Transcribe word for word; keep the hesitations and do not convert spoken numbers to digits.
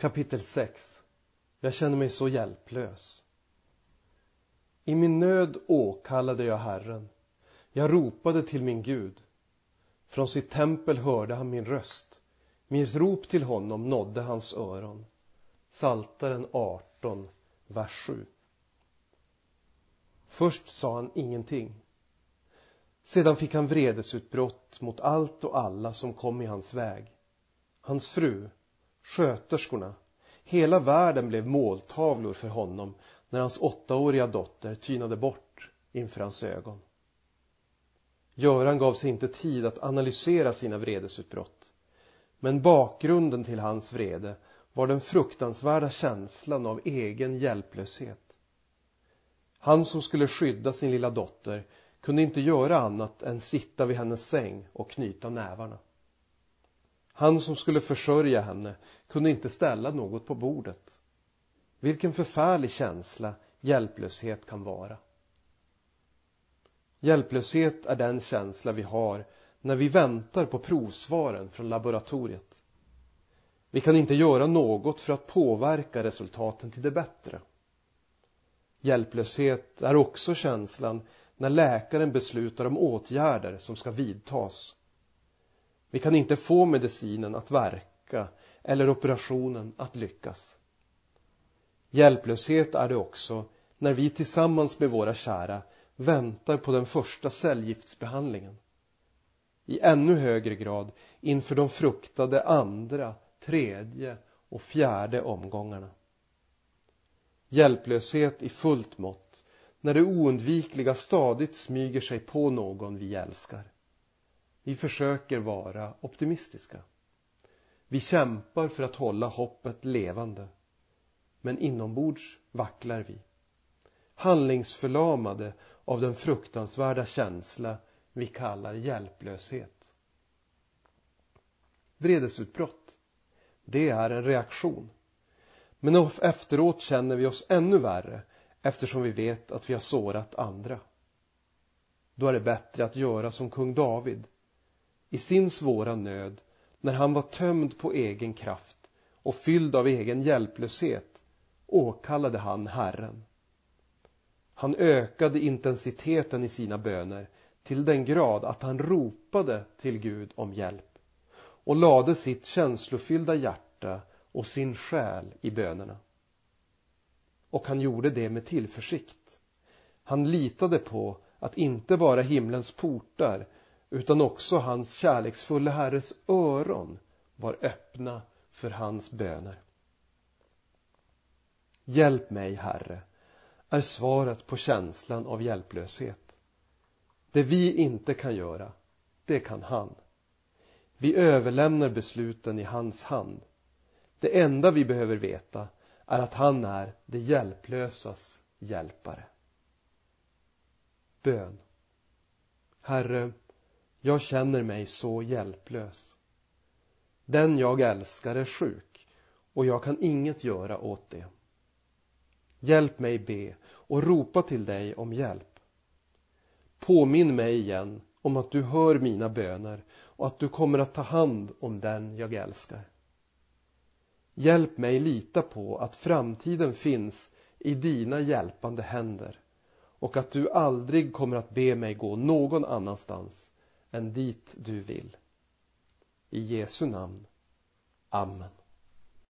Kapitel sex. Jag känner mig så hjälplös. I min nöd åkallade jag Herren. Jag ropade till min Gud. Från sitt tempel hörde han min röst. Mitt rop till honom nådde hans öron. Psaltaren arton, vers sju. Först sa han ingenting. Sedan fick han vredesutbrott mot allt och alla som kom i hans väg. Hans fru, sköterskorna, hela världen blev måltavlor för honom när hans åttaåriga dotter tynade bort inför hans ögon. Göran gav sig inte tid att analysera sina vredesutbrott. Men bakgrunden till hans vrede var den fruktansvärda känslan av egen hjälplöshet. Han som skulle skydda sin lilla dotter kunde inte göra annat än sitta vid hennes säng och knyta nävarna. Han som skulle försörja henne kunde inte ställa något på bordet. Vilken förfärlig känsla hjälplöshet kan vara. Hjälplöshet är den känsla vi har när vi väntar på provsvaren från laboratoriet. Vi kan inte göra något för att påverka resultaten till det bättre. Hjälplöshet är också känslan när läkaren beslutar om åtgärder som ska vidtas. Vi kan inte få medicinen att verka eller operationen att lyckas. Hjälplöshet är det också när vi tillsammans med våra kära väntar på den första cellgiftsbehandlingen. I ännu högre grad inför de fruktade andra, tredje och fjärde omgångarna. Hjälplöshet i fullt mått när det oundvikliga stadigt smyger sig på någon vi älskar. Vi försöker vara optimistiska. Vi kämpar för att hålla hoppet levande. Men inombords vacklar vi. Handlingsförlamade av den fruktansvärda känsla vi kallar hjälplöshet. Vredesutbrott, det är en reaktion. Men efteråt känner vi oss ännu värre eftersom vi vet att vi har sårat andra. Då är det bättre att göra som kung David. I sin svåra nöd, när han var tömd på egen kraft och fylld av egen hjälplöshet, åkallade han Herren. Han ökade intensiteten i sina böner till den grad att han ropade till Gud om hjälp och lade sitt känslofyllda hjärta och sin själ i bönerna. Och han gjorde det med tillförsikt. Han litade på att inte bara himlens portar utan också hans kärleksfulla Herres öron var öppna för hans böner. Hjälp mig, Herre, är svaret på känslan av hjälplöshet. Det vi inte kan göra, det kan han. Vi överlämnar besluten i hans hand. Det enda vi behöver veta är att han är det hjälplösas hjälpare. Bön. Herre, jag känner mig så hjälplös. Den jag älskar är sjuk och jag kan inget göra åt det. Hjälp mig be och ropa till dig om hjälp. Påminn mig igen om att du hör mina böner och att du kommer att ta hand om den jag älskar. Hjälp mig lita på att framtiden finns i dina hjälpande händer och att du aldrig kommer att be mig gå någon annanstans än dit du vill. I Jesu namn. Amen.